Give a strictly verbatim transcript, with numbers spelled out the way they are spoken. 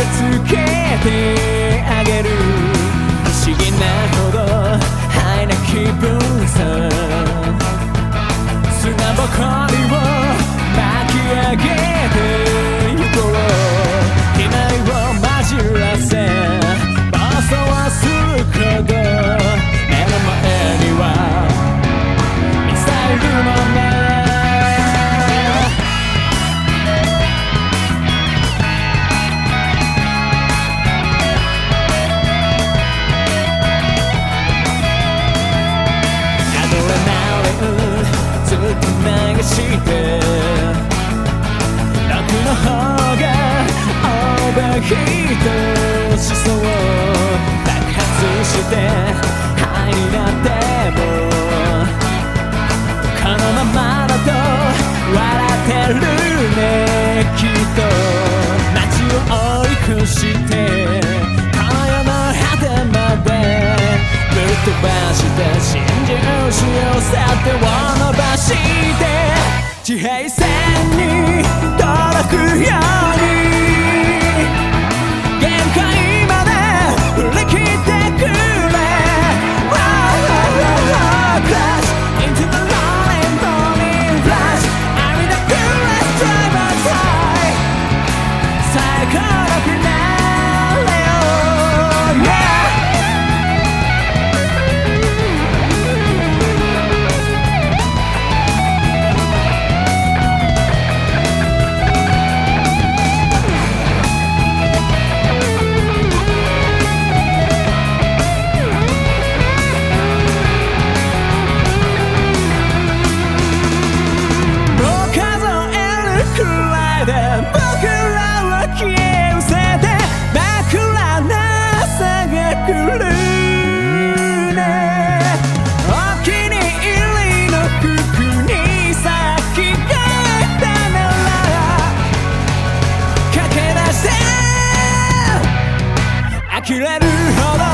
つけてあげる。不思議なほどハイな気分さ。砂ぼこりを巻き上げてゆこう。機内を混じらせ暴走はするほど、目の前にはミサイルの目。ずっと流して楽の方がオーバーヒートしそう。爆発してハイになってもこのままだと笑ってるねきっと。街を追い越して今夜の果てまでぶっ飛ばして真珠しようさってを伸ばして地平線に届くように限界まで振り切ってくれ。Crash into the rolling burning flash. I'm in the coolest driver's high. 最高のフィナーレを Yeah。僕らを消え失せて枕なさが来るね。お気に入りの服に先がったなら駆け出して呆れるほど